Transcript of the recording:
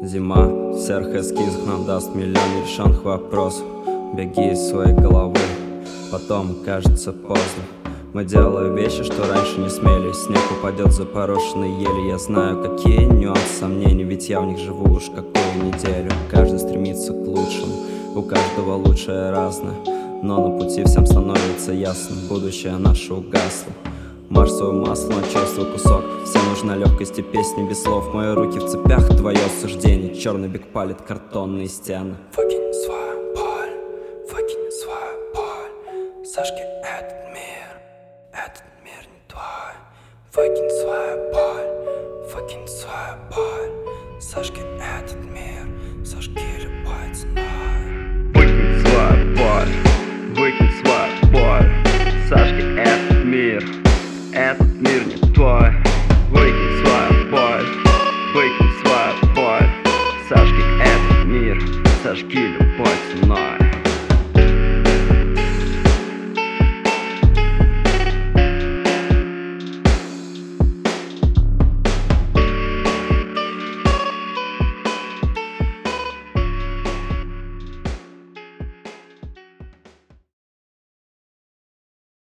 Зима в серых эскизах нам даст миллион нерешенных вопросов. Беги из своей головы, потом кажется поздно. Мы делаем вещи, что раньше не смели. Снег упадет за поросшенные ели. Я знаю, какие нюансы сомнений, ведь я в них живу уж какую неделю. Каждый стремится к лучшему, у каждого лучшее разное. Но на пути всем становится ясно, будущее наше угасло. Марсовое масло, на чувство кусок. Всем нужна легкость и песни без слов. Мои руки в цепях, твое суждение. Черный бег палит картонные стены. Выкинь свою боль, выкинь свою боль. Сожги этот мир не твой. Выкинь свою боль, выкинь свою боль. Сожги этот мир, сожги любой ценой. Выкинь свою боль, выкинь свою боль. Сожги этот мир не твой. Выкинь свою боль, выкинь свою боль. Сожги этот мир, сожги любой ценой.